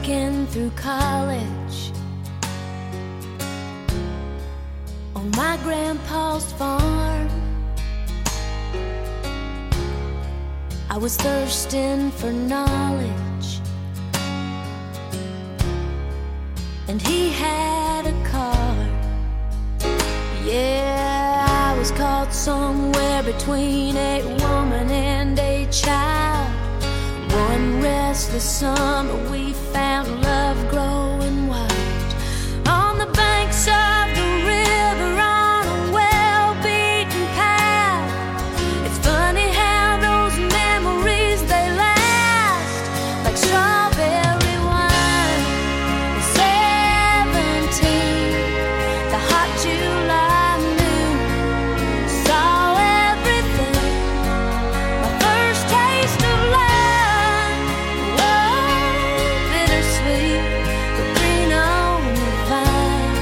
sneaking through college on my grandpa's farm. I was thirsting for knowledge, and he had a car. Yeah, I was caught somewhere between a woman and a child. One restless summer we found love growing wild on the banks of the river on a well-beaten path. It's funny how those memories, they last like strawberry wine. At 17, the hot July noon, saw everything. My first taste of love, bittersweet, but green on the vine,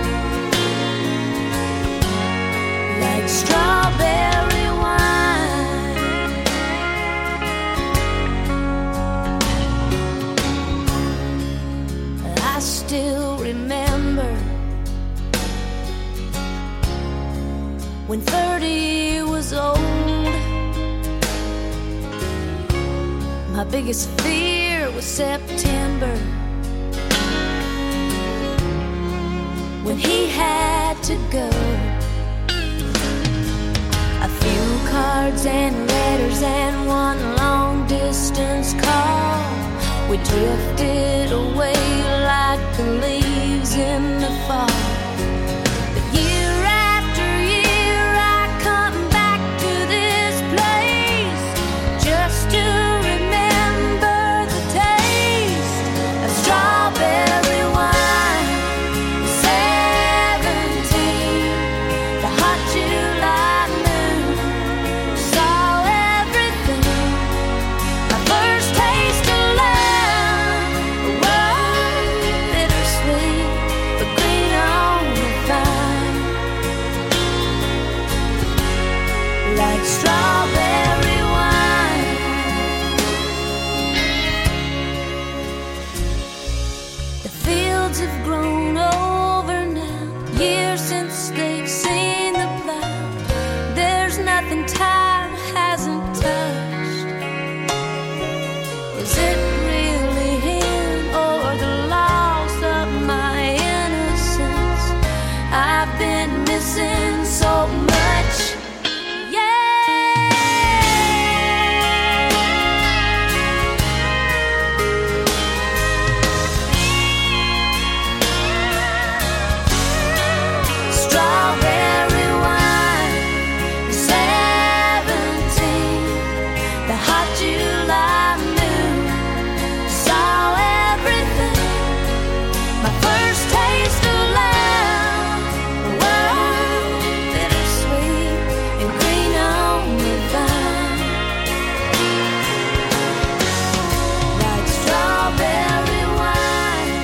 like strawberry wine. I still remember when 30 was old. My biggest fear was September, when he had to go. A few cards and letters and one long distance call. We drifted away like the leaves in the fall. But year after year I come back to this place just to remember the taste of strawberry wine. 17, the hot July moon, saw everything. My first taste of love, bittersweet, but green on the vine, like strawberry wine. The fields have grown over now, years since they've seen the plow. There's nothing time hasn't touched. Is it really him or the loss of my innocence? I've been missing so much. Strawberry wine, 17, the hot July moon, saw everything. My first taste of love, bittersweet and green on the vine, like strawberry wine,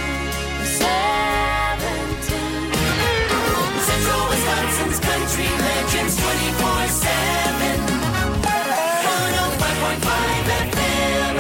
17. Central Wisconsin's country legends 24/7. 105.5 FM.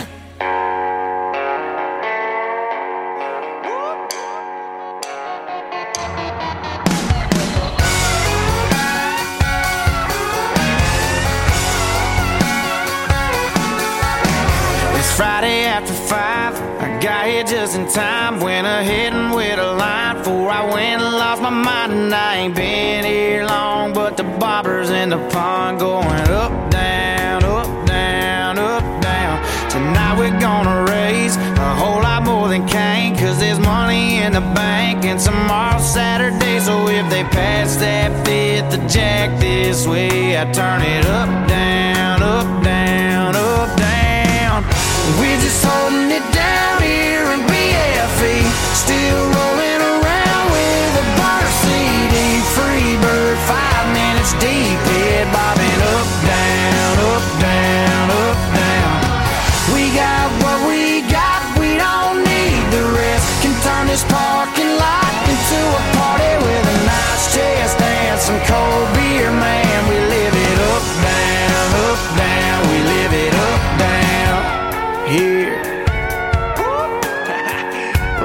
It's Friday after 5. I got here just in time. Went ahead and with a line before I went and lost my mind. And I ain't been here long, but the bobbers in the pond going up, down, up, down, up, down. Tonight we're gonna raise a whole lot more than Cain, 'cause there's money in the bank and tomorrow's Saturday. So if they pass that fifth the jack this way, I turn it up, down, up, down, up, down. We're just holding it down here in BFE, still rolling around with a burner CD. Free bird, 5 minutes deep, head bobbing up, down, up, down, up, down. We got what we got, we don't need the rest. Can turn this parking lot into a party with a nice chest and some cold beer, man. We live it up, down, we live it up, down. Here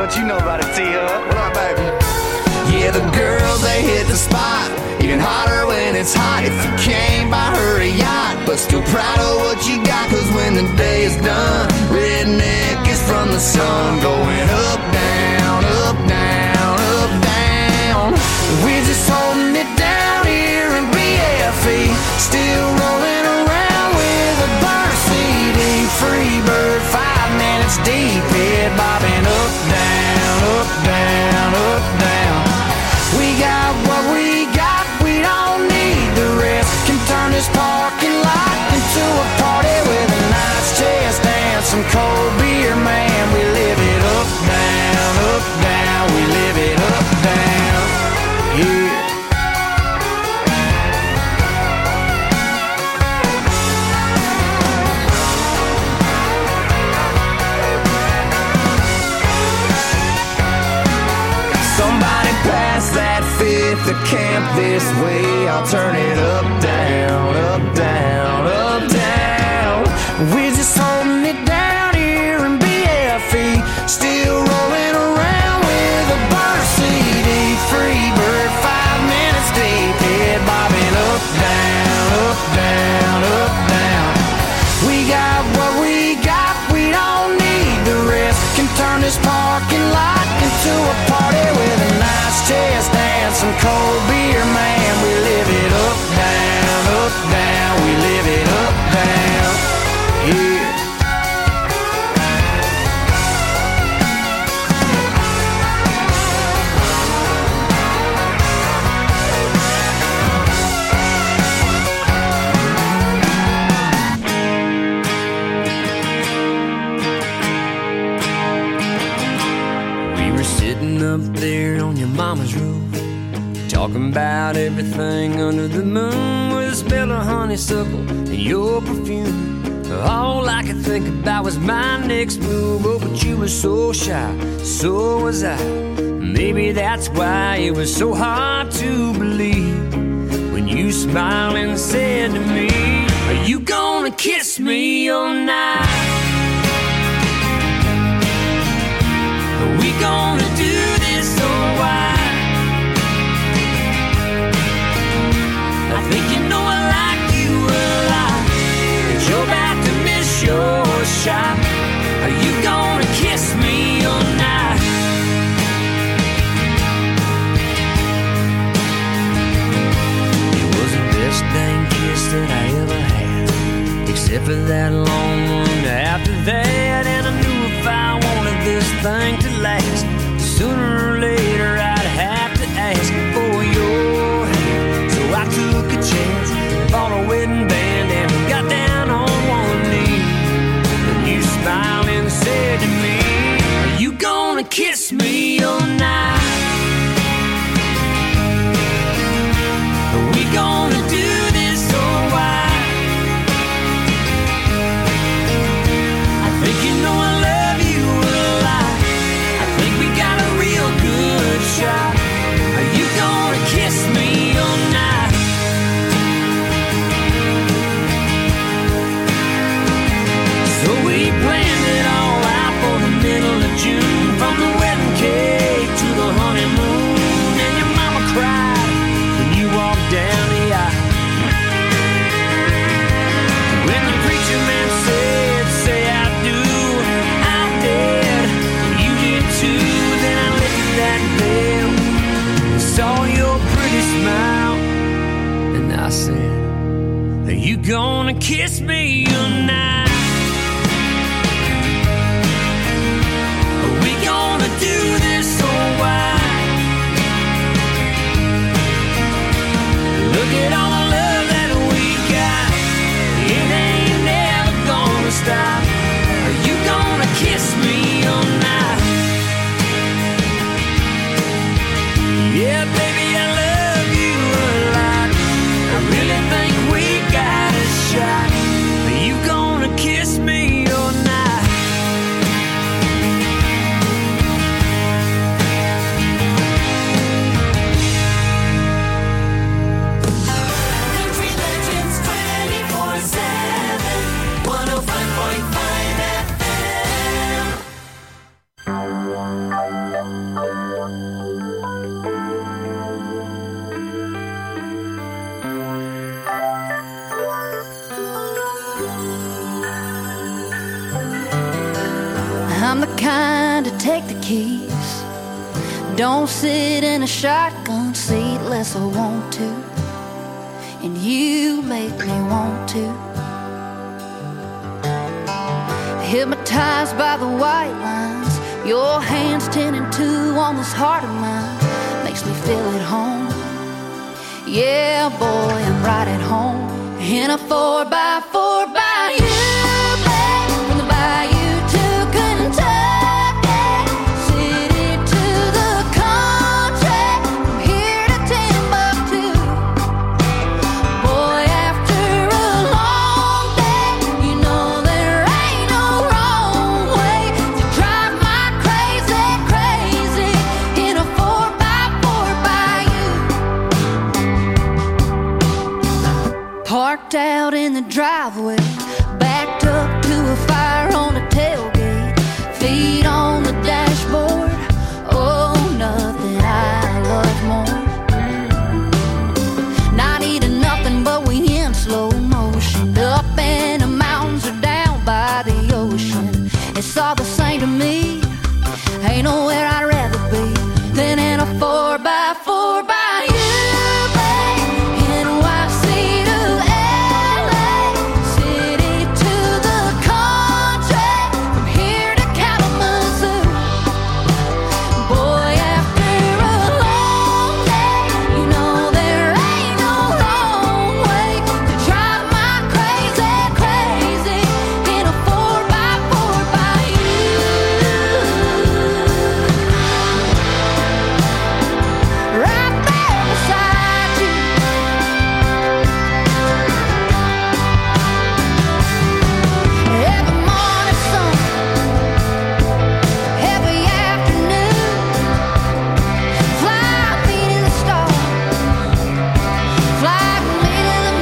What you know about it, T-Hub? What up, baby? Yeah, the girls, they hit the spot. Even hotter when it's hot. If you can't buy her a yacht, but still proud of what you got. Cause when the day is done, redneck is from the sun. Going up, down, up, down, up, down. We're just holding it down here in BFE. Still rolling around with a burn CD. Free bird, 5 minutes deep. Head bobbing up, down, up, down, up, down. We got what we got, we don't need the rest. Can turn this parking lot into a party with a nice chest and some cold beer, man. We live it up, down, we live it up, down, yeah. Somebody pass that fifth to camp this way. I'll turn it up, down, up, down, up, down. We're just holding it down here in BFE. Still rolling around with a burn CD. Free bird, 5 minutes deep. Head bobbing up, down, up, down, up, down. We got what we got, we don't need the rest. Can turn this parking lot into a party with a nice chest and some cold beer, man. We live it up, down, we live it up, down, yeah. Up there on your mama's roof, talking about everything under the moon, with a smell of honeysuckle and your perfume. All I could think about was my next move. Oh, but you were so shy, so was I. Maybe that's why it was so hard to believe when you smiled and said to me, are you gonna kiss me all night? Are we gonna do this or why? I think you know I like you a lot, but you're about to miss your shot. Are you gonna kiss me all night? It was the best dang kiss that I ever had, except for that long one after that. And I knew if I wanted this thing to last, sooner or later I'd have to ask for your hand. So I took a chance, bought a wedding band, and got down on one knee. And you smiled and said to me, are you gonna kiss me all night? Are we gonna do this or why? I think you know I love you a lot. I think we got a real good shot. Are you gonna kiss me all night? So we planned it all out for the middle of June, from the wedding cake to the honeymoon. And your mama cried when you walked down the aisle. When the preacher man said, say I do, I did, you did too. Then I lifted that veil, saw your pretty smile, and I said, are you gonna kiss me tonight? Are we gonna do this or why? Look at all the love that we got, it ain't never gonna stop. Are you gonna kiss me all night? Yeah, baby, I love you a lot. I really think we got a shot. Are you mind to take the keys. Don't sit in a shotgun seat unless I want to, and you make me want to. Hypnotized by the white lines, your hands 10 and 2 on this heart of mine makes me feel at home. Yeah, boy, I'm right at home in a 4x4 by you, babe, from the bayou to Kentucky, city to the country, from here to Timbuktu. Boy, after a long day, you know there ain't no wrong way to drive my crazy, crazy in a 4x4 by you. Parked out in the driveway, backed up to a fire on the tailgate, feet on the dashboard. Oh, nothing I love more. Not eating nothing, but we in slow motion, up in the mountains or down by the ocean. It's all the same to me. Ain't nowhere I'd rather be than in a 4x4 by you, babe. NYC to LA, city to the country, from here to Kalamazoo. Boy, after a long day, you know there ain't no wrong way to drive my crazy, crazy in a 4x4 by you. Right there beside you. Every morning sun, every afternoon, fly me to the stars, fly me to the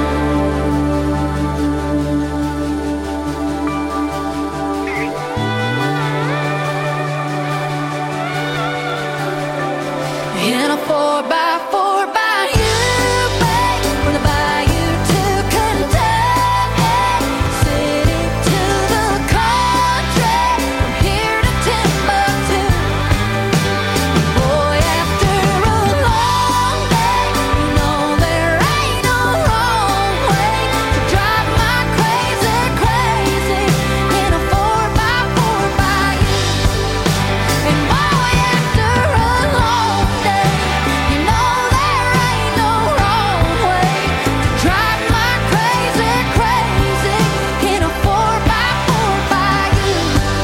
moon. In a 4x4 by you, babe, from the bayou to Kentucky, city to the country, from here to Timbuktu. Boy, after a long day, you know there ain't no wrong way to drive my crazy, crazy in a 4x4 by you. And boy, after a long day, you know there ain't no wrong way to drive my crazy, crazy in a 4x4 by you.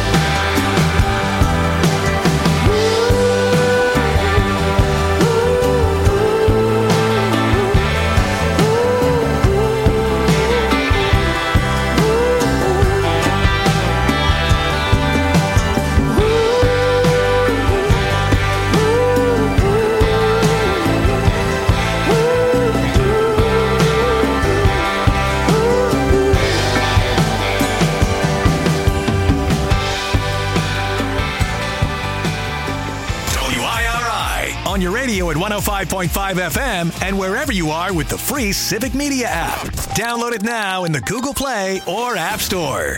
WIRI on your radio at 105.5 FM and wherever you are with the free Civic Media app. Download it now in the Google Play or App Store.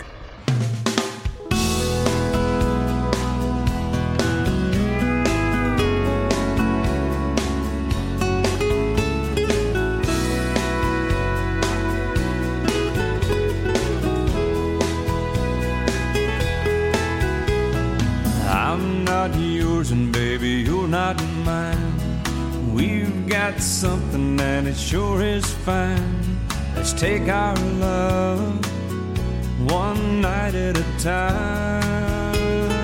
I'm not yours and baby, you're not mine. We've got something and it sure is fine. Let's take our love one night at a time.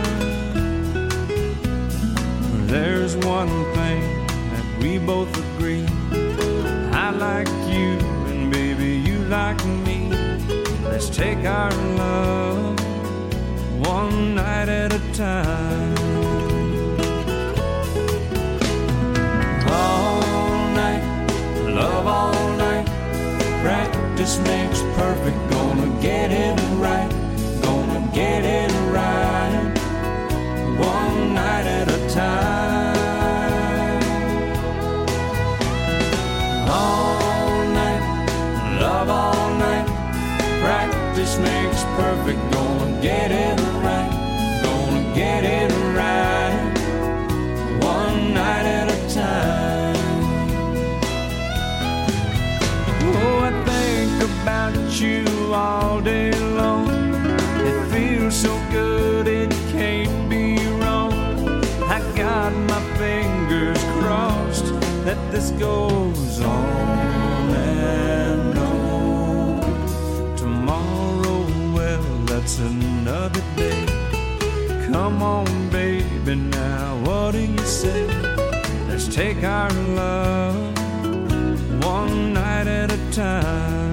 There's one thing that we both agree. I like you and baby, you like me. Let's take our love one night at a time. All night, love all night. Practice makes perfect. Gonna get it right. Gonna get it right. One night at a time. All night, love all night. Practice makes perfect. Gonna get it right. Gonna get it got my fingers crossed that this goes on and on. Tomorrow, well, that's another day. Come on, baby, now what do you say? Let's take our love one night at a time.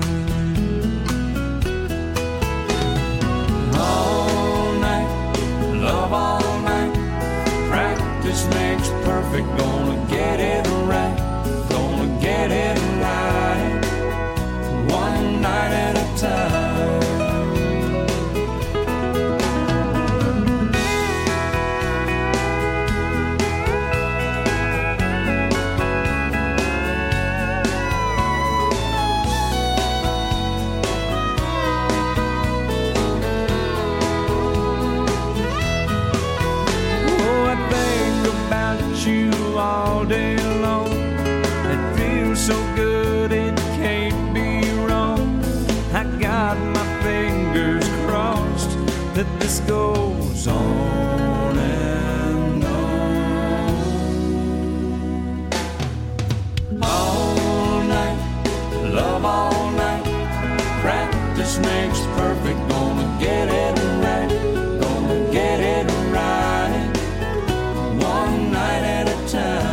All night, love all night. Practice makes perfect. Gonna get it right. Gonna get it right. One night at a time. All day long, it feels so good, it can't be wrong. I got my fingers crossed that this goes on and on. All night, love all night. Practice makes perfect. Gonna get it right. Gonna get it right. One night at a time.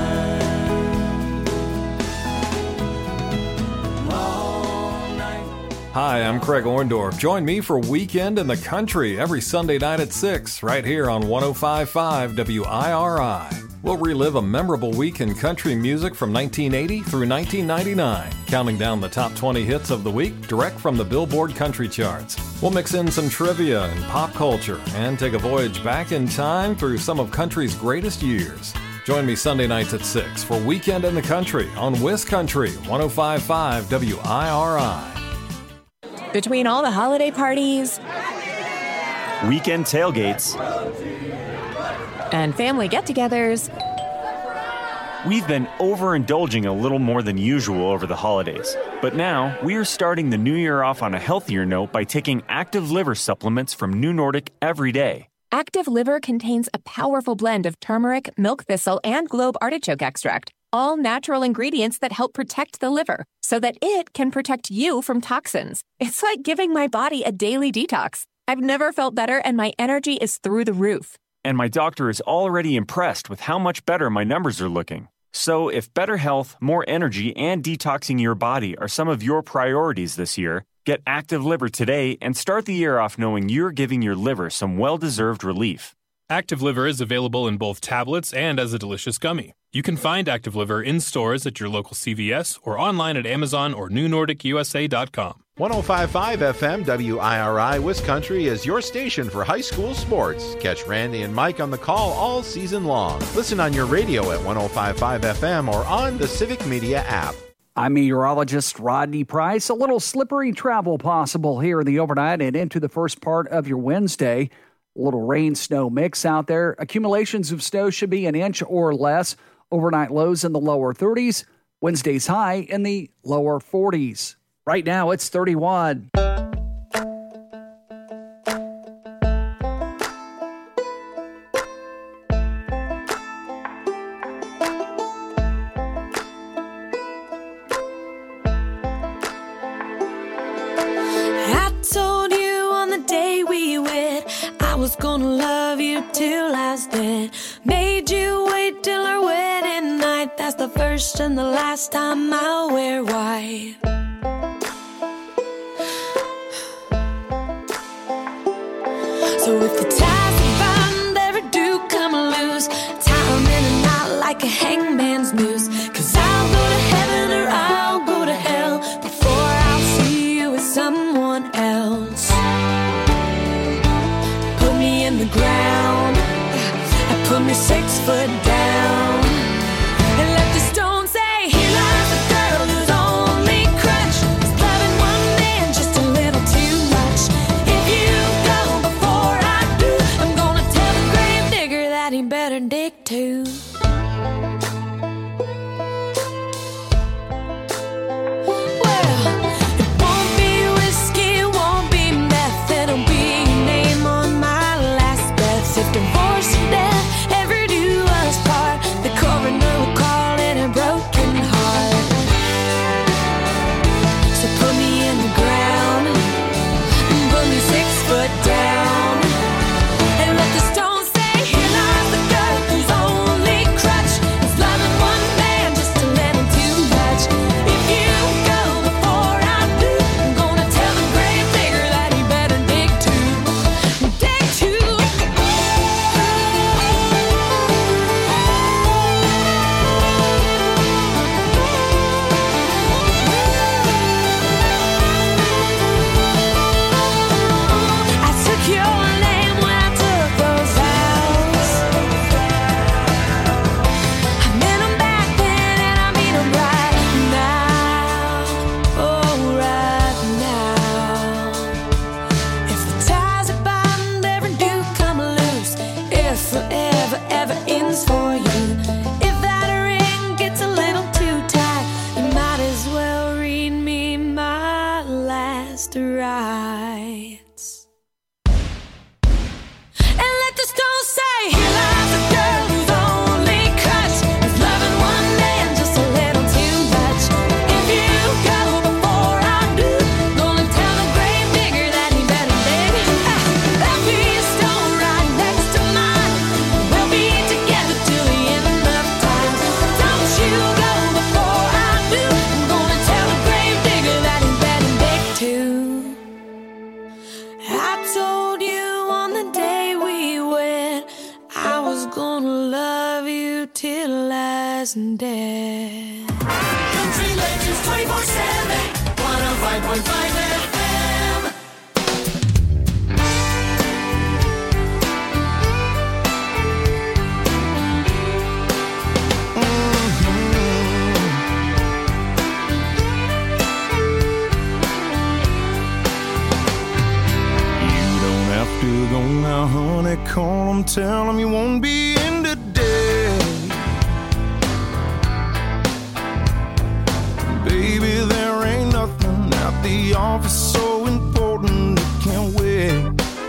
Hi, I'm Craig Orndorff. Join me for Weekend in the Country every Sunday night at 6, right here on 105.5 WIRI. We'll relive a memorable week in country music from 1980 through 1999, counting down the top 20 hits of the week direct from the Billboard Country Charts. We'll mix in some trivia and pop culture and take a voyage back in time through some of country's greatest years. Join me Sunday nights at 6 for Weekend in the Country on WisCountry 105.5 WIRI. Between all the holiday parties, weekend tailgates, and family get-togethers, we've been overindulging a little more than usual over the holidays. But now, we are starting the new year off on a healthier note by taking Active Liver supplements from New Nordic every day. Active Liver contains a powerful blend of turmeric, milk thistle, and globe artichoke extract, all natural ingredients that help protect the liver so that it can protect you from toxins. It's like giving my body a daily detox. I've never felt better, and my energy is through the roof. And my doctor is already impressed with how much better my numbers are looking. So if better health, more energy, and detoxing your body are some of your priorities this year, get Active Liver today and start the year off knowing you're giving your liver some well-deserved relief. Active Liver is available in both tablets and as a delicious gummy. You can find Active Liver in stores at your local CVS or online at Amazon or NewNordicUSA.com. 105.5 FM WIRI WisCountry is your station for high school sports. Catch Randy and Mike on the call all season long. Listen on your radio at 105.5 FM or on the Civic Media app. I'm meteorologist Rodney Price. A little slippery travel possible here in the overnight and into the first part of your Wednesday. A little rain-snow mix out there. Accumulations of snow should be an inch or less. Overnight lows in the lower 30s. Wednesday's high in the lower 40s. Right now, it's 31. I told you on the day we wed I was gonna love you till I was dead. Made you wait till our wedding night. That's the first and the last time I'll wear white. So if the ties of bond ever do come loose, tie 'em in a knot like a hangman's noose. 'Cause I'll go to heaven or I'll go to hell before I'll see you with someone else. Put me in the ground, put me 6 foot down, and let the stone say, here lies a girl whose only crutch is loving one man just a little too much. If you go before I do, I'm gonna tell the grave digger that he better dig too. Well, it won't be whiskey, it won't be meth, it'll be your name on my last breath. If divorce and death ever do us part, whatever ends for you. If that ring gets a little too tight, you might as well read me my last rites. And let the stone say, here lies a girl who's only crutch is loving one man just a little too much. If you go before I do, gonna tell the grave digger that he better dig. There'll be a stone right next to mine. We'll be together till the end of time. Don't you go before I do. I'm gonna tell the grave digger that he better dig too. I told you on the day we wed, I was gonna love you till the last day. Country Legends 24/7, 105.5 FM. You don't have to go now, honey. Call 'em, tell 'em you won't be in today. Baby, there ain't nothing at the office so important it can't wait.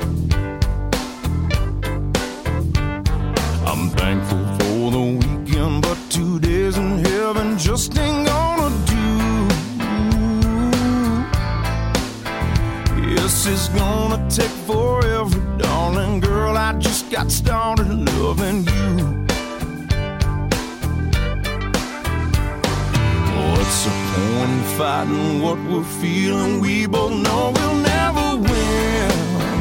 I'm thankful for the weekend, but 2 days in heaven just ain't gonna do. Yes, it's gonna take forever, darling girl. I just got started loving you. What's the point in fighting what we're feeling? We both know we'll never win.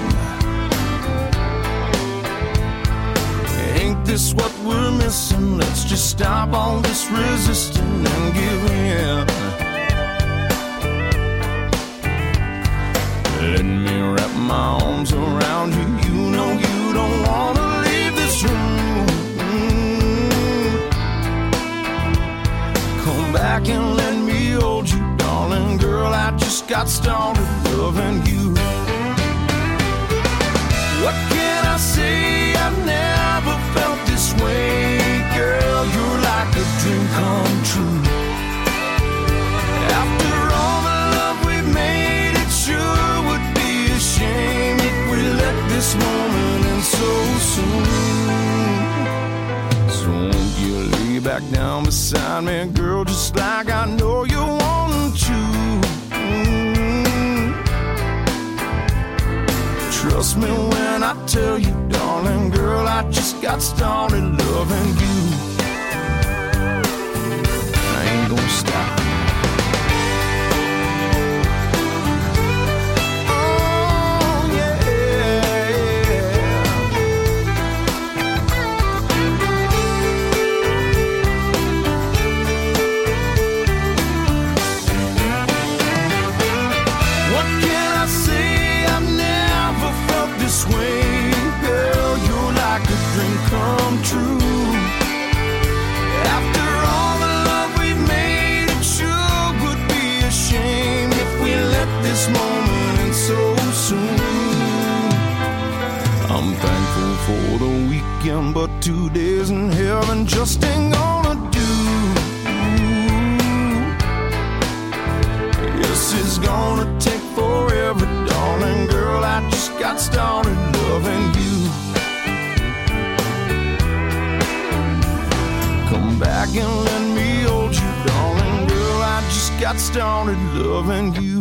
Ain't this what we're missing? Let's just stop all this resisting and give in. Let me wrap my arms around you. You know you don't wanna leave this room. Come back and let me hold you, darling girl. I just got started loving you. What can I say? I've never felt this way, girl. You're like a dream come true. After all the love we've made, it sure would be a shame if we let this moment end so soon. So won't you lay back down beside me, girl, just like I know you want to. Trust me when I tell you, darling girl, I just got started loving you. I ain't gonna stop. Way, girl, you're like a dream come true. After all the love we've made, it sure would be a shame if we let this moment end so soon. I'm thankful for the weekend, but 2 days in heaven just ain't gonna do. Yes, it's gonna take forever, darling girl. I just got started loving you. Come back and let me hold you, darling girl. I just got started loving you.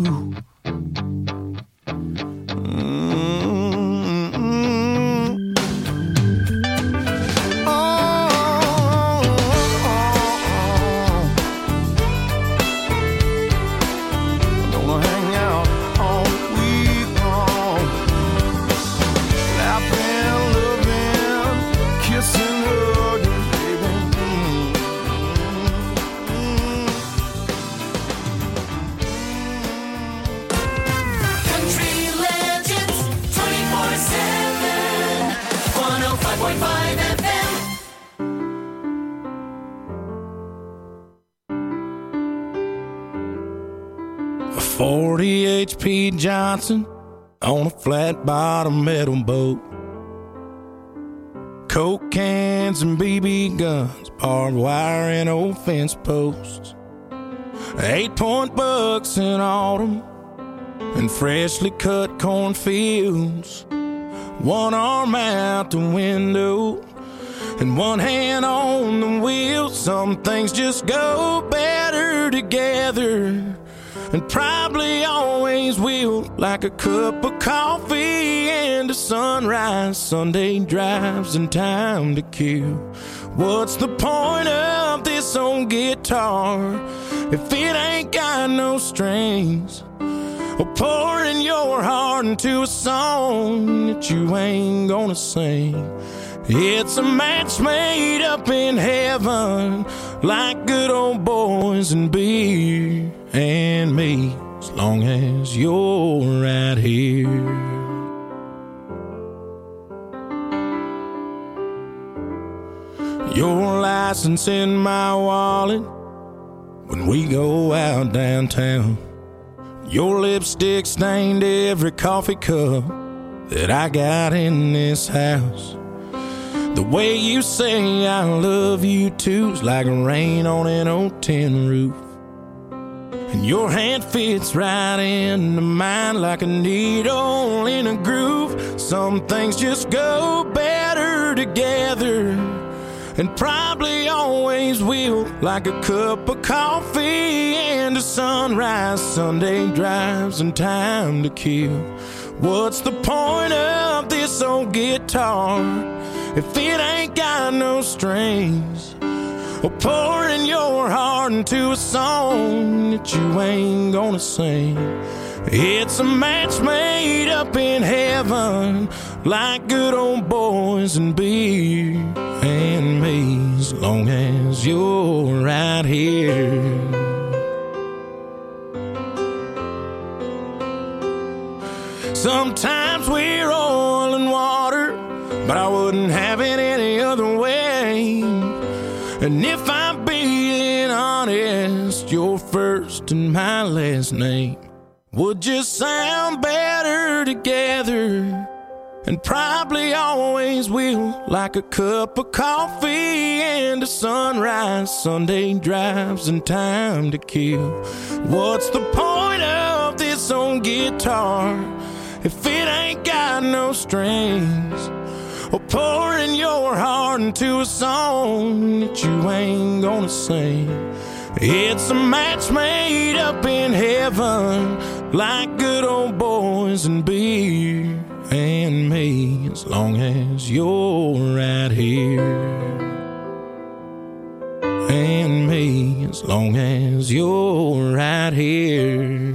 A 40 HP Johnson on a flat bottom metal boat. Coke cans and BB guns, barbed wire and old fence posts, 8-point bucks in autumn, and freshly cut cornfields. One arm out the window and one hand on the wheel. Some things just go better together, and probably always will, like a cup of coffee and a sunrise, Sunday drives and time to kill. What's the point of this old guitar if it ain't got no strings? Or pouring your heart into a song that you ain't gonna sing. It's a match made up in heaven, like good old boys and beer and me, as long as you're right here. Your license in my wallet when we go out downtown. Your lipstick stained every coffee cup that I got in this house. The way you say I love you too's like rain on an old tin roof. And your hand fits right into mine like a needle in a groove. Some things just go better together, and probably always will, like a cup of coffee and a sunrise, Sunday drives and time to kill. What's the point of this old guitar if it ain't got no strings? Or pouring your heart into a song that you ain't gonna sing. It's a match made up in heaven, like good old boys and beer and me, as long as you're right here. Sometimes we're oil and water, but I wouldn't have it any other way. And if I'm being honest, your first and my last name would just sound better together, and probably always will, like a cup of coffee and a sunrise, Sunday drives and time to kill. What's the point of this old guitar if it ain't got no strings? Or pouring your heart into a song that you ain't gonna sing. It's a match made up in heaven, like good old boys and beer and me, as long as you're right here. And me, as long as you're right here.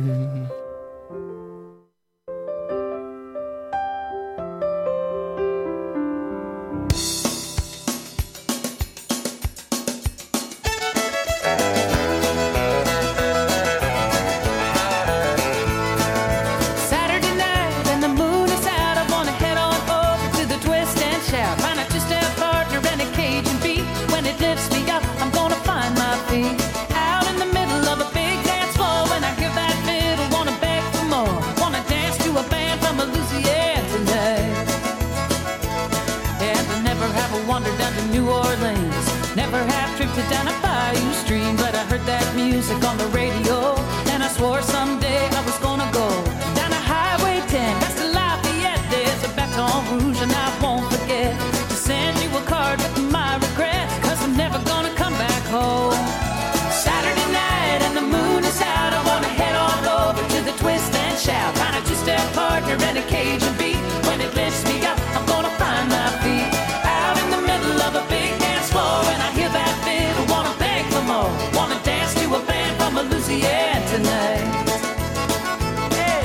Down a bayou stream, but I heard that music on the radio, and I swore someday I was gonna go down a Highway 10 past the Lafayette. There's a Baton Rouge, and I won't forget to send you a card with my regrets, 'cause I'm never gonna come back home. Saturday night and the moon is out, I wanna head on over to the Twist and Shout, find a two-step partner and a Cajun beat. When it lifts me up, I'm gonna find my feet out in the middle of a big dance floor, and I hear that wanna dance to a band from Louisiana tonight. Hey.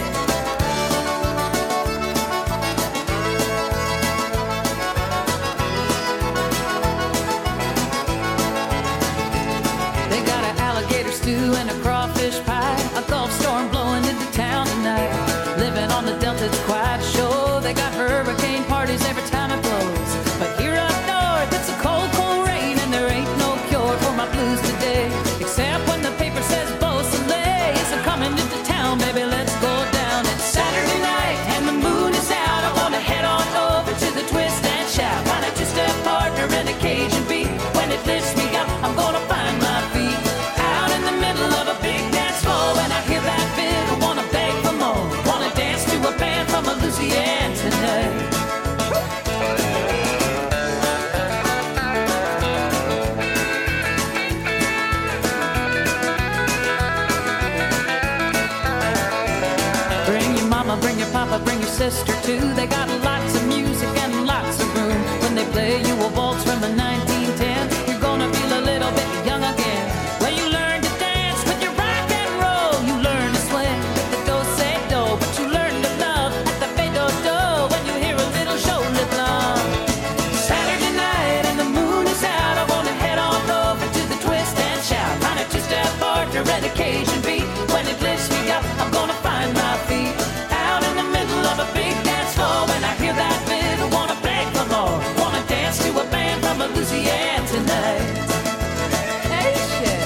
They got an alligator stew and a crawfish pie, a Gulf storm blowing into town tonight. Living on the Delta, it's quite a show. They got hurricane parties every time it blows. But here up north, it's a cold, cold rain, and there ain't no cure for my blues today, except when the paper says Beausoleil. So coming into town, baby, let's go down. It's Saturday night and the moon is out, I wanna head on over to the Twist and Shout, find a two-step bring your papa, bring your sister too. They got lots of music and lots of room. When they play you a waltz from the 1910, you're gonna feel a little bit young again. When you learn to dance with your rock and roll, you learn to swing with the do-say-do, but you learn to love at the fade-do-do when you hear a little shoulder blum. Saturday night and the moon is out, I wanna head on over to the twist and shout. Find a two-step partner and occasion beat. When it lifts me up, I'm gonna find my feet out in the middle of a big dance floor. When I hear that fiddle, wanna beg for more, wanna dance to a band from Louisiana tonight. Hey, shit.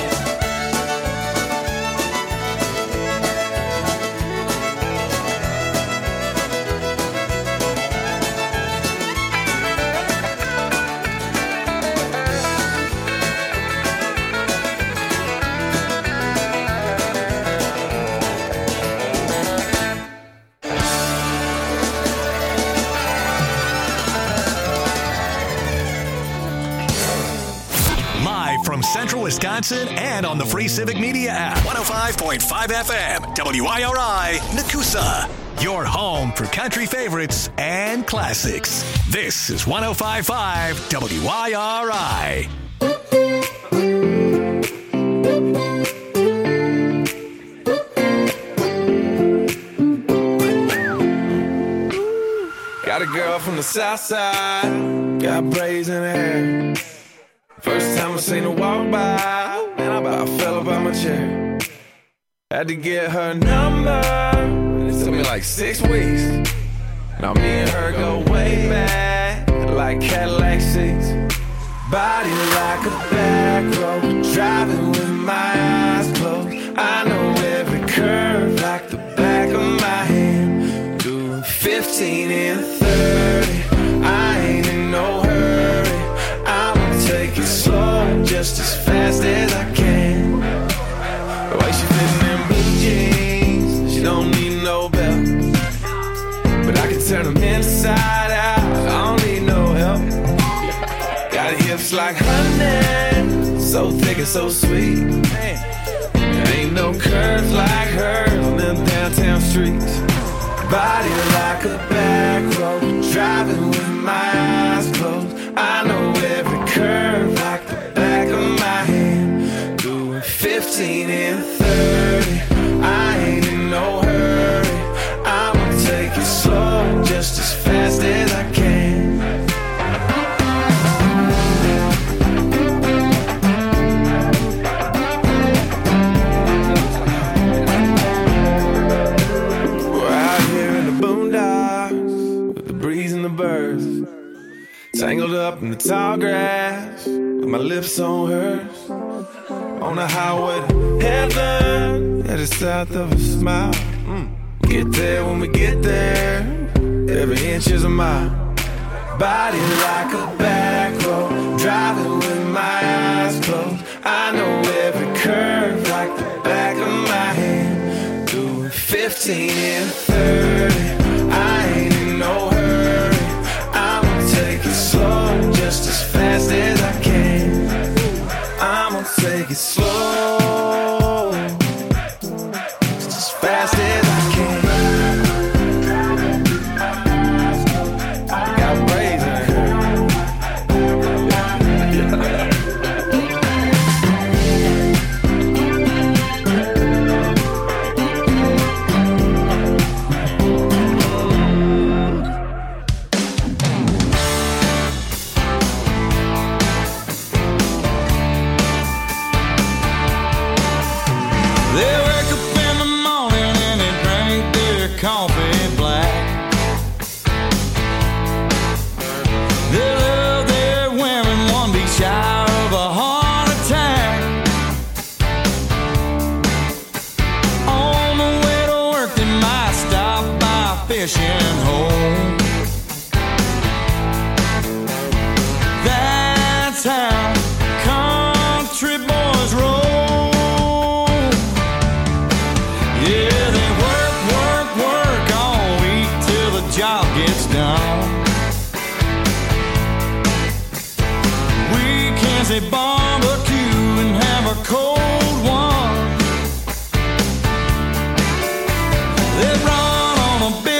Live from Central Wisconsin and on the free Civic Media app. 105.5 FM, WIRI, Nakusa. Your home for country favorites and classics. This is 105.5 WIRI. Got a girl from the south side, got braids in her hair. First time I seen her walk by, man, I about fell up out my chair. Had to get her number, it took me like 6 weeks. Now me and her go way back, like Cadillac seats. Body like a back road, driving with my eyes closed. I know every curve like the back of my hand. Doing 15 and 30, I ain't in no hurry. I'ma take it slow, just as fast as I can. The way she fitting them blue jeans, she don't need no belt. But I can turn them inside out, I don't need no help. Got hips like honey, so thick and so sweet. Man, there ain't no curves like hers on them downtown streets. Body like a back road, driving with my eyes closed. I know every curve like the back of my hand. Doing 15 and 30, I ain't in no hurry. I'ma take it slow, just as fast as I can. Tangled up in the tall grass, with my lips on hers. On the highway to heaven, at the south of a smile. Get there when we get there, every inch is a mile. Body like a back road, driving with my eyes closed. I know every curve like the back of my hand. Doing 15 and 30, I ain't in no hurry. Take it slow, just as fast as I can. I'ma take it slow, just as fast as I can. Got braids in her hair. Coffee black. They love their women, one be shy of a heart attack. On the way to work, they might stop by a fishing hole. That's how country boys roll. Yeah, they work all week till the job gets done. Weekends they barbecue and have a cold one. They run on a big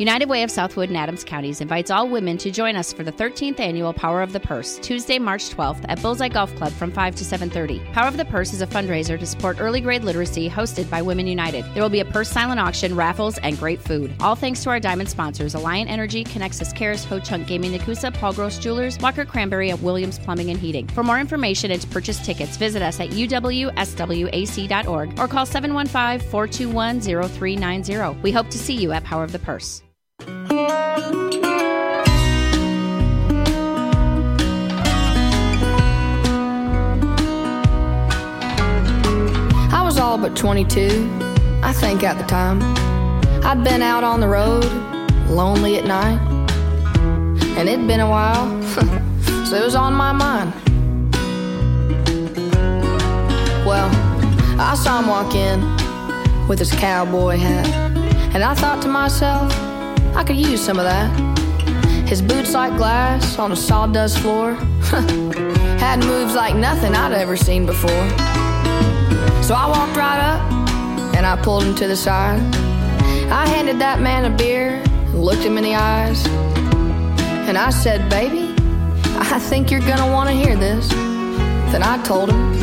United Way of Southwood and Adams Counties invites all women to join us for the 13th annual Power of the Purse, Tuesday, March 12th at Bullseye Golf Club from 5 to 7:30. Power of the Purse is a fundraiser to support early grade literacy hosted by Women United. There will be a purse silent auction, raffles, and great food. All thanks to our diamond sponsors, Alliant Energy, Connexus Cares, Ho Chunk Gaming Nakusa, Paul Gross Jewelers, Walker Cranberry, and Williams Plumbing and Heating. For more information and to purchase tickets, visit us at uwswac.org or call 715-421-0390. We hope to see you at Power of the Purse. I was all but 22, I think at the time. I'd been out on the road, lonely at night, and it'd been a while, so it was on my mind. Well, I saw him walk in with his cowboy hat, and I thought to myself, I could use some of that. His boots like glass on a sawdust floor had moves like nothing I'd ever seen before. So I walked right up and I pulled him to the side. I handed that man a beer and looked him in the eyes, and I said, baby, I think you're gonna want to hear this. Then I told him,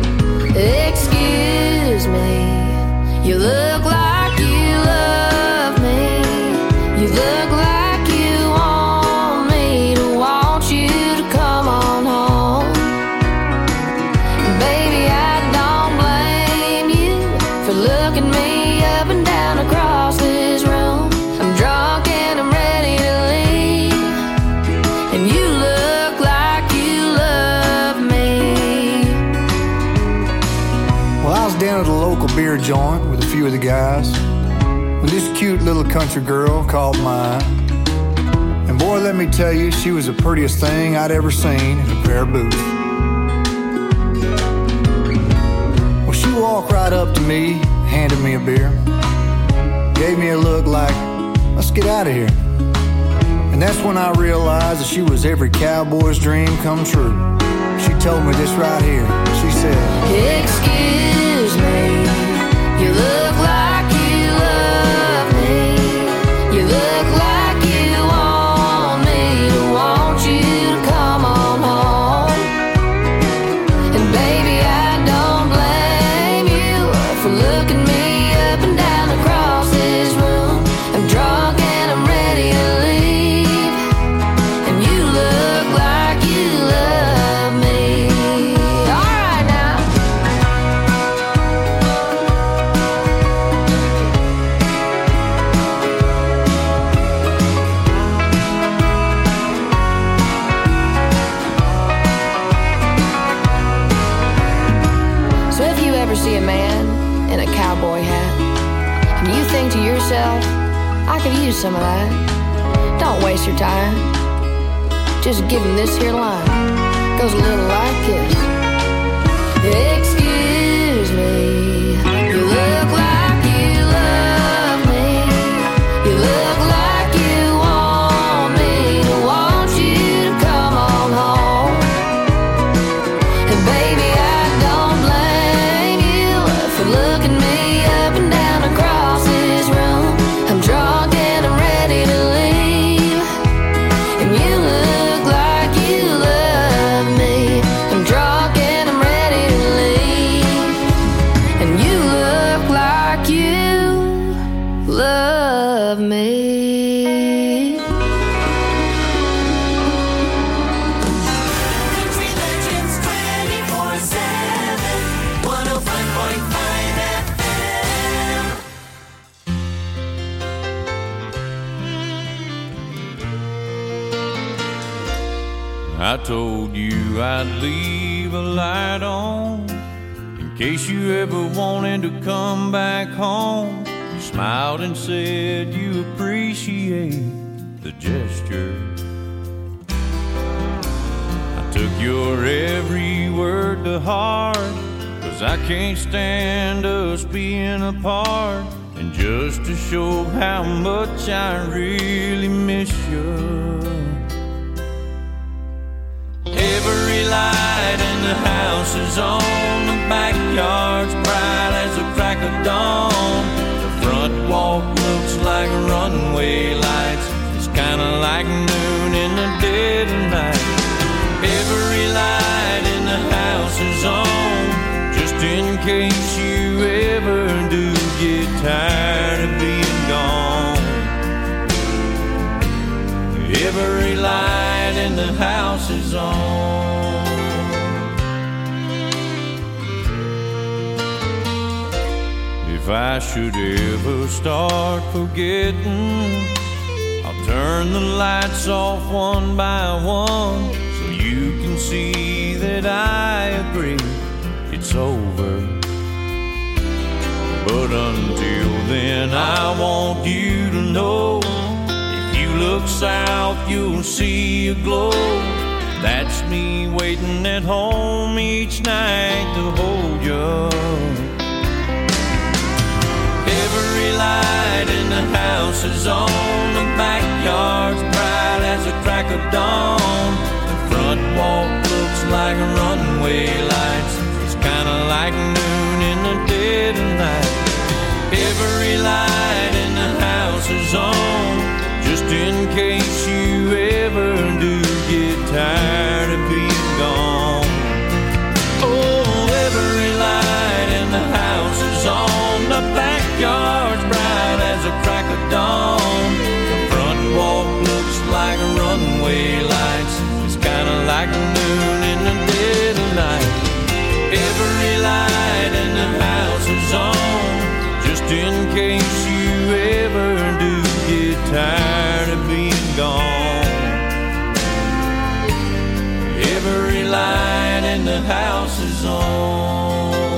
excuse me, you look like you love me. You look like you want me to want you to come on home. Baby, I don't blame you for looking me up and down across this room. I'm drunk and I'm ready to leave, and you look like you love me. Well, I was down at a local beer joint with a few of the guys when this cute little country girl caught my eye. And boy, let me tell you, she was the prettiest thing I'd ever seen in a pair of boots. Well, she walked right up to me, handed me a beer, gave me a look like, let's get out of here. And that's when I realized that she was every cowboy's dream come true. She told me this right here. She said, excuse me, you look like you love me. You look like you want me to want you to come on home. And baby, I don't blame you for looking me up and down across this room. I'm drunk and I'm ready to leave, and you look like you love me. All right now. So if you ever see a man in a cowboy hat and you think to yourself, I could use some of that, don't waste your time. Just give him this here line. Goes a little like this. Excuse me, you look like you love me. You look like you want me to want you to come on home. And baby, I don't blame you for looking me up and down across this room. I'm drunk and I'm ready to leave, and you look like you love me. I'm drunk and I'm ready to leave, and you look like you love me. Country Legends 24/7, 105.5 FM. I told you I'd leave a light on in case you ever wanted to come back home. You smiled and said you appreciate the gesture. I took your every word to heart, 'cause I can't stand us being apart. And just to show how much I really miss you, every light in the house is on, the backyard's bright as a crack of dawn. The front walk looks like a runway light dead of night. Every light in the house is on, just in case you ever do get tired of being gone. Every light in the house is on. If I should ever start forgetting, I'll turn the lights off one by one, so you can see that I agree it's over. But until then, I want you to know, if you look south, you'll see a glow. That's me waiting at home each night to hold you. Every light in the house is on, the backyard's bright as a crack of dawn. The front walk looks like runway lights, it's kinda like noon in the dead of night. Every light in the house is on, just in case you ever do get tired of being gone. Oh, every light in the house is on, the backyard's bright as a crack of dawn. The front walk looks like runway lights, it's kinda like noon in the dead of night. Every light in the house is on, just in case you ever do get tired of being gone. Every light in the house is on.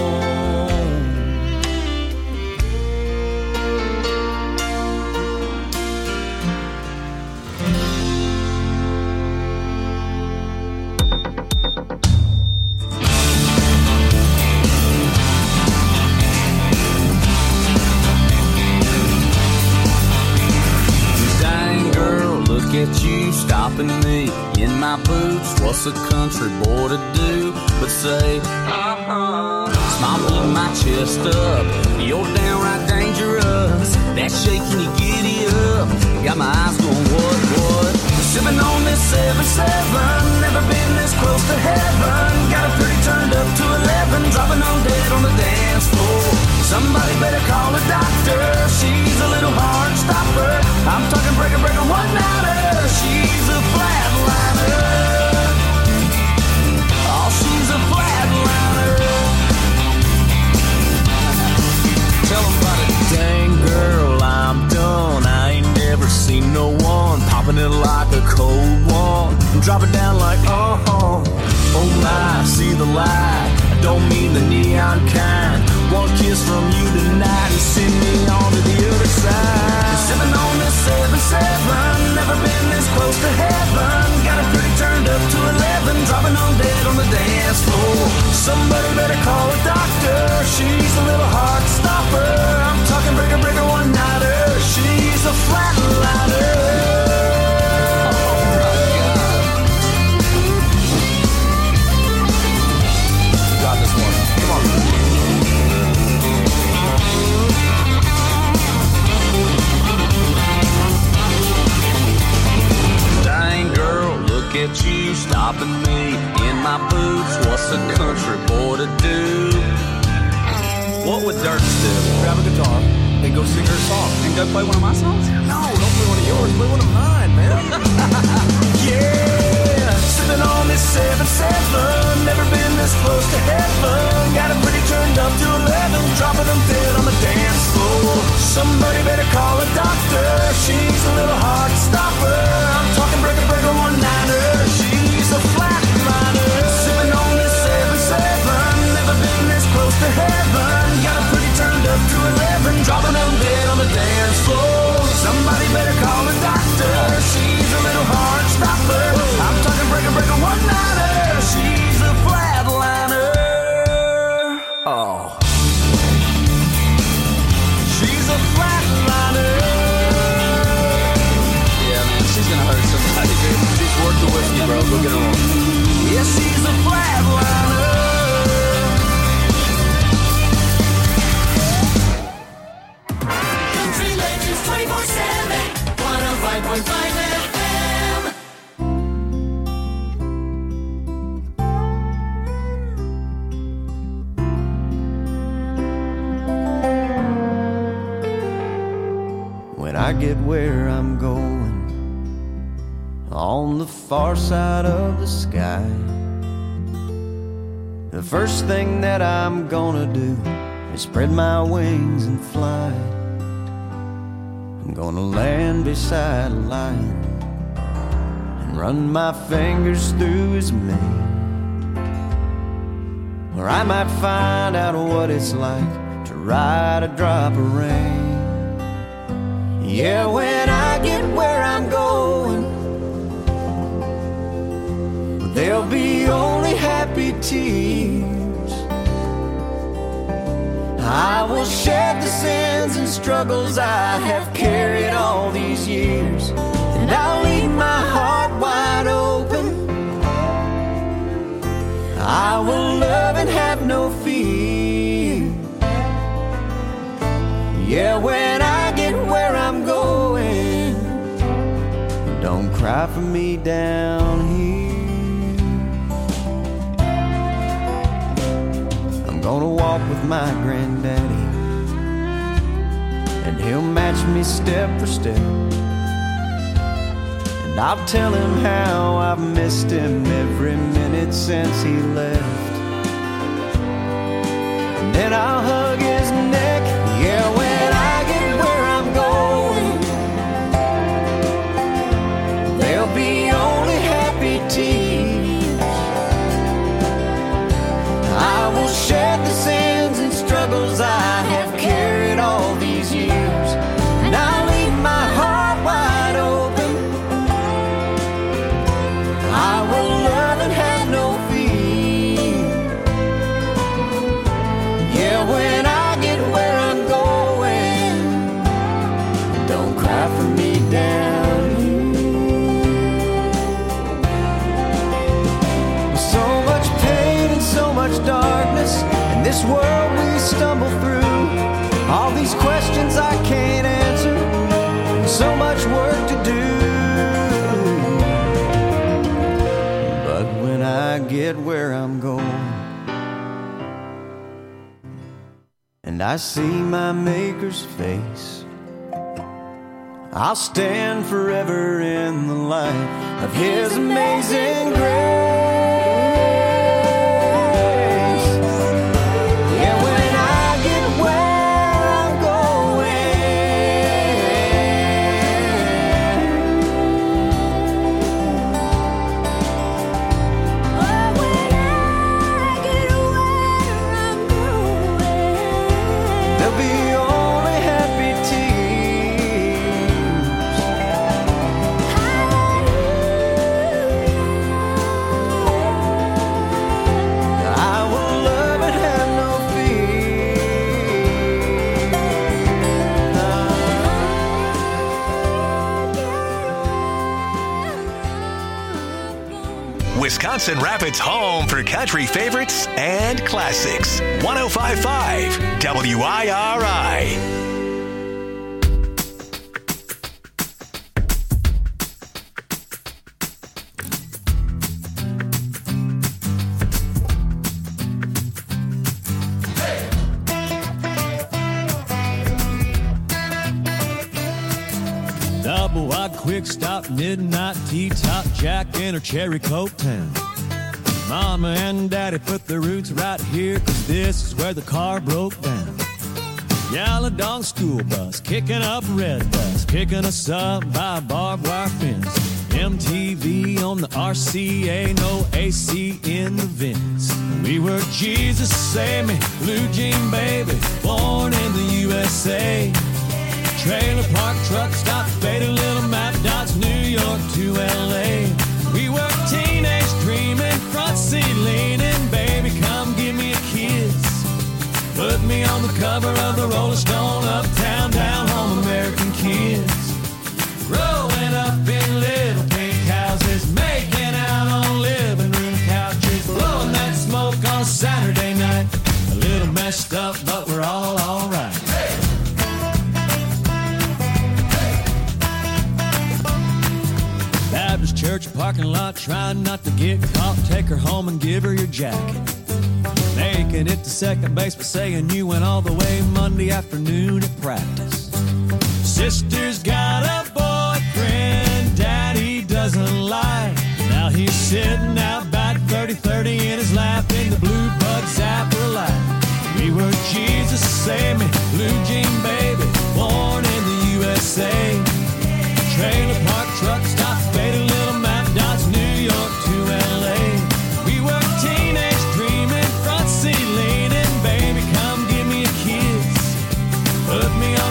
At you stopping me in my boots, what's a country boy to do but say smile, pull my chest up, you're downright dangerous, that shaking you giddy up, got my eyes going what, sipping on this 7-7, never been this close to heaven, got a pretty turned up to 11, dropping on dead on the dance floor, somebody better call a doctor, she's a little hard stopper, I'm talking breaker, one-nighter, she's a flatliner, oh, she's a flatliner. Tell them about it. Dang girl, I'm done, I ain't never seen no one popping it like a cold one, drop it down like oh my, see the light, I don't mean the neon kind, one kiss from you tonight and send me on to the other side. Sipping on this 7-7, never been this close to heaven, got it pretty turned up to 11, dropping on dead on the dance floor, somebody better call a doctor, she's a little heart stopper, I'm talking breaker, one-nighter, she's a flatliner. At you stopping me in my boots, what's a country boy to do? What would Dirks do? Grab a guitar and go sing her song. And go play one of my songs? No, don't play one of yours, play one of mine, man. Yeah, sitting on this 7-7, never been this close to heaven, got it pretty turned up to 11, dropping them dead on the dance floor, somebody better call a doctor, she's a little heart stopper, I'm talking breaker, one-nighter, she's a flatliner, sipping on this 7-7, never been this close to heaven, got it pretty turned up to 11, dropping them dead on the dance floor, somebody better call a doctor, she's a little heart stopper, I'm talking breaker, one-nighter, she's a flatliner. Oh, she's a flatliner. Yeah, man, she's gonna hurt somebody, dude. She's worth the whiskey, bro. Look at her on. Yeah, she's a flatliner. Country Legends 24/7, 105.5 FM. I get where I'm going, on the far side of the sky, the first thing that I'm gonna do is spread my wings and fly. I'm gonna land beside a lion and run my fingers through his mane. Or I might find out what it's like to ride a drop of rain. Yeah, when I get where I'm going, there'll be only happy tears. I will shed the sins and struggles I have carried all these years, and I'll leave my heart wide open. I will love and have no fear. Yeah, when I get where I'm going, don't cry for me down here. I'm gonna walk with my granddaddy, and he'll match me step for step. And I'll tell him how I've missed him every minute since he left. And then I'll hug his neck. Yeah, when I get where I'm going, there'll be only happy tears. I will shed the sins and struggles I have carried all these years, and I'll leave my heart wide open. I will love and have no fear. Yeah, when I get where I'm going, don't cry for me down here. So much pain and so much darkness in this world we stumble through. All these questions I can't answer, and so much work to do. When I get where I'm going, and I see my Maker's face, I'll stand forever in the light of His amazing grace. Yeah, when I get where I'm there'll be only happy tears. I will love and have no fear. Wisconsin Rapids' home for country favorites and classics. 105.5 WIRI. Double wide, quick stop, midnight T-top, Jack in her cherry coke town. Mama and Daddy put their roots right here, 'cause this is where the car broke down. Yellow dog school bus, kicking up red dust, picking us up by a barbed wire fence. MTV on the RCA, no AC in the vents. We were Jesus Save Me, Blue Jean Baby, born in the USA. Trailer park, truck stop, faded little map dots, New York to LA. We were teenage dreaming, front seat leaning, baby, come give me a kiss. Put me on the cover of the Rolling Stone, uptown, down home, American kids. Growing up in little pink houses, making out on living room couches, blowing that smoke on Saturday night. A little messed up, but we're all right. Baptist church parking lot, trying not to get caught. Take her home and give her your jacket. Making it to second base, but saying you went all the way Monday afternoon at practice. Sister's got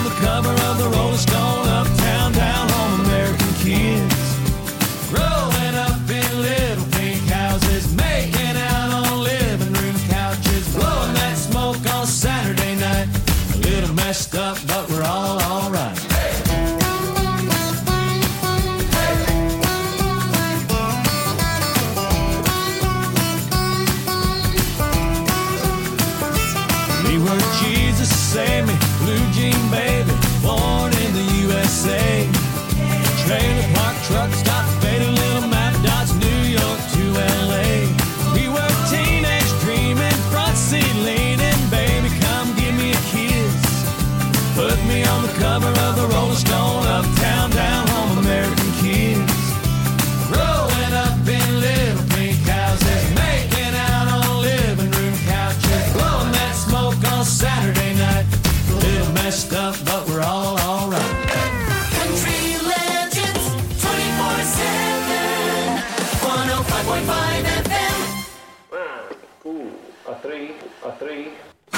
the cover of the Rolling Stone, uptown, down home, American kids. Growing up in little pink houses, making out on living room couches, blowing that smoke on Saturday night. A little messed up, but we're all alright. Me were Jesus, save me, blue jean baby, born in the USA. Trailer park truck stop, faded little map dots, New York to LA. We were teenage dreaming, front seat leaning, baby, come give me a kiss. Put me on the cover of the Rolling Stone, uptown, down home, American kids. Growing up in little pink houses, making out on living room couches, blowing that smoke on Saturday night. A little messed up, but we're all alright. Country legends, 24/7, 105.5 FM. 1, 2, 3, 3.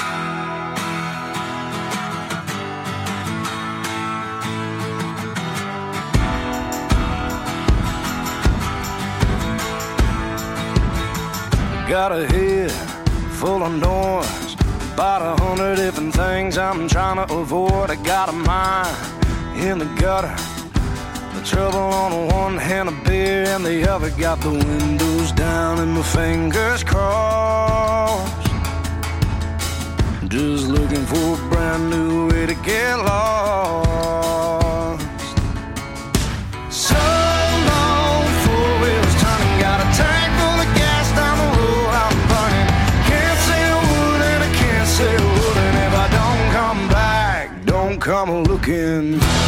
Got a head full of noise, about 100 different things I'm trying to avoid. I got a mind in the gutter, the trouble on one hand, a beer in the other. Got the windows down and my fingers crossed, just looking for a brand new way to get lost. So long, four wheels turning, got a tank full of gas down the road I'm burning. Can't say a word and I can't say a word, and if I don't come back, don't come looking.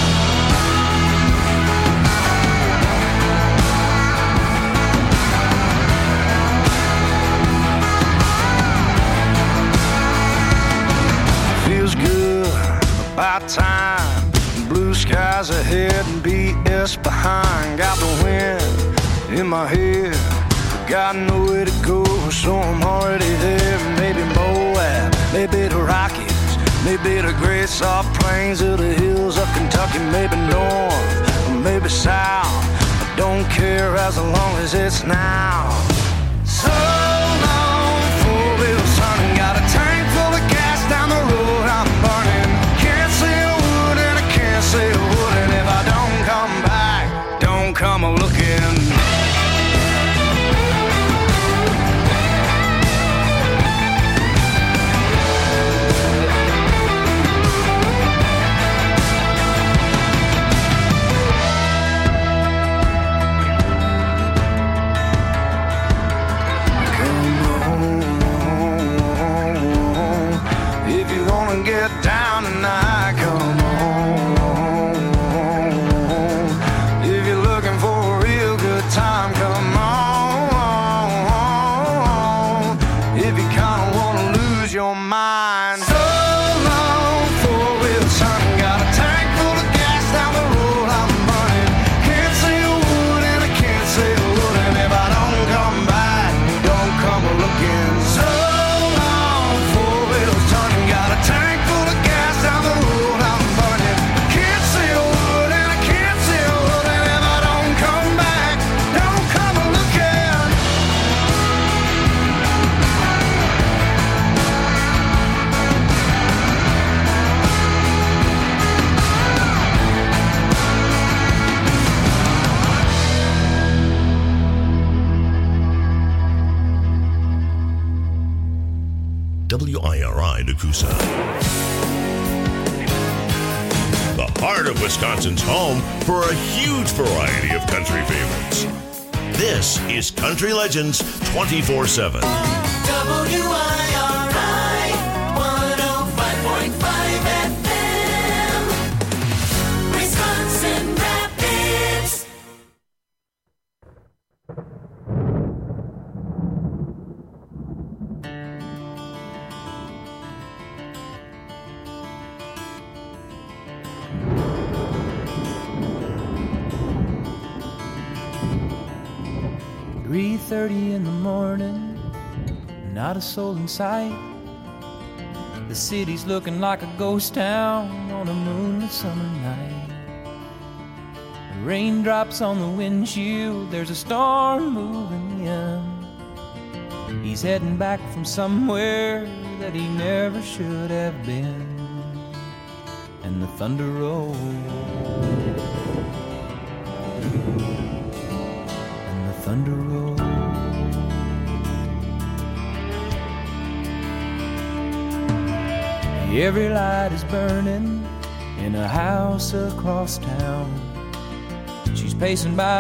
Feels good, about time. Blue skies ahead and BS behind. Got the wind in my head, got nowhere to go, so I'm already there. Maybe Moab, maybe the Rockies, maybe the great soft plains of the hills of Kentucky, maybe north, or maybe south. I don't care as long as it's now. So long, four wheels turning, got a tank full of gas down the road I'm burning. Can't say a word and I can't say a word, and if I don't come back, don't come looking. Get down tonight, come on. If you're looking for a real good time, come on. If you kinda wanna lose your mind, so long, four wheels turning, got a tank full of gas down the road I'm burning. Can't say a word and I can't say a word, and if I don't come back, don't come looking. So long, four wheels turning, got a tank down the road I'm burning. Can't say a word and I can't say a word, and if I don't come back, don't come looking. WIRI Nakusa, the heart of Wisconsin's home for a huge variety of country favorites. This is Country Legends 24/7. WIRI 105.5 FM, Wisconsin Rapids. "3:30 in the morning, not a soul in sight. The city's looking like a ghost town on a moonlit summer night. The raindrops on the windshield, there's a storm moving in. He's heading back from somewhere that he never should have been. And the thunder rolls, and the thunder rolls. Every light is burning in a house across town. She's pacing by